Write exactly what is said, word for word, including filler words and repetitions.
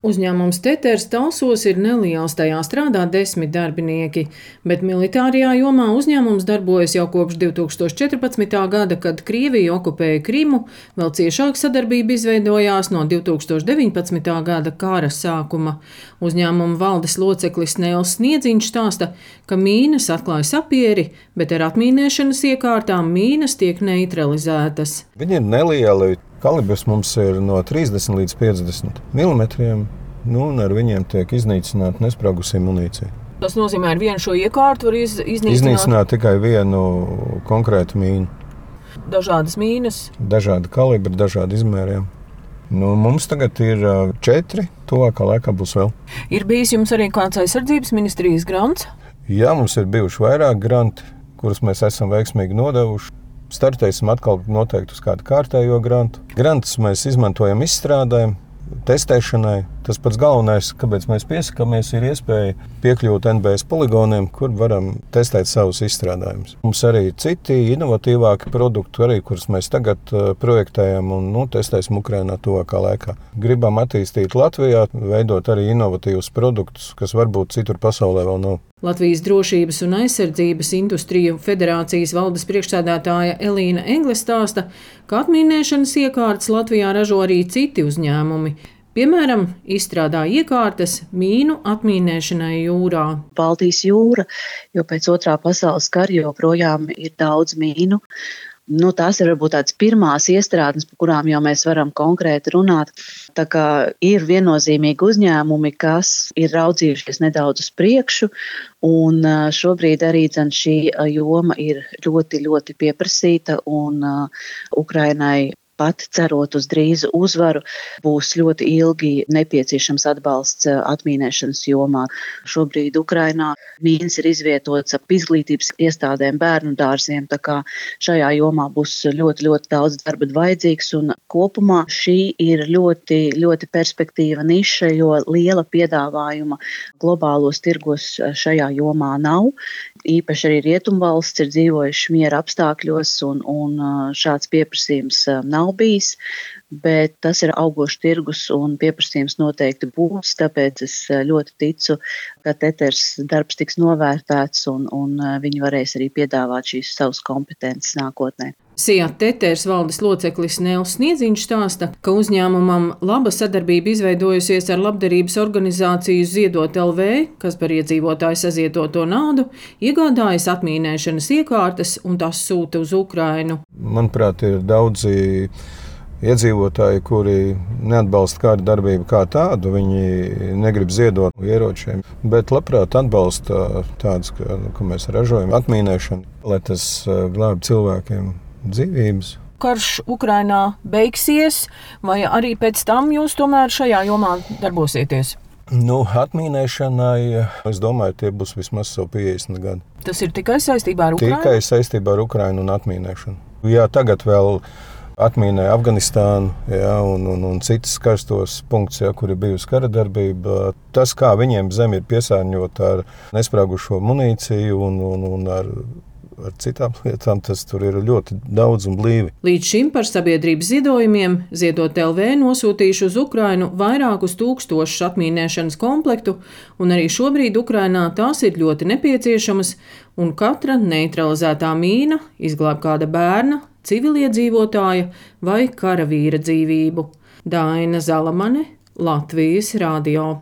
Uzņēmums Teters Talsos ir neliels, tajā strādā desmit darbinieki, bet militārajā jomā uzņēmums darbojas jau kopš divi tūkstoši četrpadsmitā gada, kad Krievija okupēja Krimu, vēl ciešāka sadarbība izveidojās no divi tūkstoši deviņpadsmitā gada kara sākuma. Uzņēmuma valdes loceklis Nēls Sniedziņš stāsta, ka mīnas atklāja sapieri, bet ar atmīnēšanas iekārtām mīnas tiek neutralizētas. Viņi ir nelieli. Kalibrs mums ir no trīsdesmit līdz piecdesmit milimetriem, nu, un ar viņiem tiek iznīcināta nespragusī munīcija. Tas nozīmē, ar vienu šo iekārtu var iz, iznīcināt? Iznīcināt tikai vienu konkrētu mīnu. Dažādas mīnas? Dažādi kalibri, dažādi izmēriem. Nu, mums tagad ir četri, tuvākā laikā būs vēl. Ir bijis jums arī kāds aizsardzības ministrijas grants? Jā, mums ir bijuši vairāk granti, kurus mēs esam veiksmīgi nodevuši. Startēsim atkal noteikti uz kādu kārtējo grantu. Grantus mēs izmantojam izstrādēm, testēšanai. Tas pats galvenais, kāpēc mēs piesakāmies, ir iespēja piekļūt N B S poligoniem, kur varam testēt savus izstrādājumus. Mums arī citi inovatīvāki produkti, arī, kurus mēs tagad uh, projektējam un nu, testēsim Ukrainā tuvākā laikā. Gribam attīstīt Latvijā, veidot arī inovatīvus produktus, kas varbūt citur pasaulē vēl nav. Latvijas drošības un aizsardzības industriju federācijas valdes priekšsēdētāja Elīna Engle stāsta, ka atmīnēšanas iekārtas Latvijā ražo arī citi uzņēmumi. Piemēram, izstrādā iekārtas mīnu atmīnēšanai jūrā. Baltijas jūra, jo pēc otrā pasaules kara joprojām ir daudz mīnu. Nu, tās ir varbūt tādas pirmās iestrādes, par kurām jau mēs varam konkrēti runāt. Tā kā ir viennozīmīgi uzņēmumi, kas ir raudzījušies nedaudz uz priekšu, un šobrīd arī dzen, šī joma ir ļoti, ļoti pieprasīta, un uh, Ukrainai pat cerot uz drīzu uzvaru, būs ļoti ilgi nepieciešams atbalsts atmīnēšanas jomā. Šobrīd Ukrainā mīnas ir izvietotas ap izglītības iestādēm, bērnu dārziem, tā kā šajā jomā būs ļoti, ļoti daudz darba vajadzīgs, un kopumā šī ir ļoti, ļoti perspektīva niša, jo liela piedāvājuma globālos tirgos šajā jomā nav. Īpaši arī rietumvalsts ir dzīvojuši miera apstākļos, un, un šāds pieprasījums nav bijis, bet tas ir augošs tirgus un pieprasījums noteikti būs, tāpēc es ļoti ticu, ka Teters darbs tiks novērtēts un, un viņi varēs arī piedāvāt šīs savas kompetences nākotnē. Sijat Teters valdes loceklis Nēls Sniedziņš stāsta, ka uzņēmumam laba sadarbība izveidojusies ar labdarības organizāciju Ziedot L V, kas par iedzīvotāju sazietoto naudu iegādājas atmīnēšanas iekārtas un tās sūta uz Ukrainu. Manuprāt, ir daudzi iedzīvotāji, kuri neatbalsta kādu darbību kā tādu, viņi negrib ziedot ieročiem, bet labprāt atbalsta tādus, ka, ko mēs ražojam, atmīnēšanu, lai tas glābj cilvēkiem dzīvības. Karš Ukrainā beigsies, vai arī pēc tam jūs tomēr šajā jomā darbosieties? Nu, atmīnēšanai, es domāju, tie būs vismaz savu piecdesmit gadi. Tas ir tikai saistībā ar Ukrainu? Tikai saistībā ar Ukrainu un atmīnēšanu. Jā, tagad vēl atmīnē Afganistānu, jā, un, un, un citas karstos punktus, jā, kur ir bijusi kara darbība. Tas, kā viņiem zeme ir piesārņota ar nesprāgušo munīciju un, un, un ar ar citām lietām, tas tur ir ļoti daudz un blīvi. Līdz šim par sabiedrības ziedojumiem Ziedot L V nosūtījuši uz Ukrainu vairākus tūkstošus atmīnēšanas komplektu, un arī šobrīd Ukrainā tās ir ļoti nepieciešamas, un katra neutralizētā mīna izglāb kāda bērna, civiliedzīvotāja vai karavīra dzīvību. Daina Zalamane, Latvijas radio.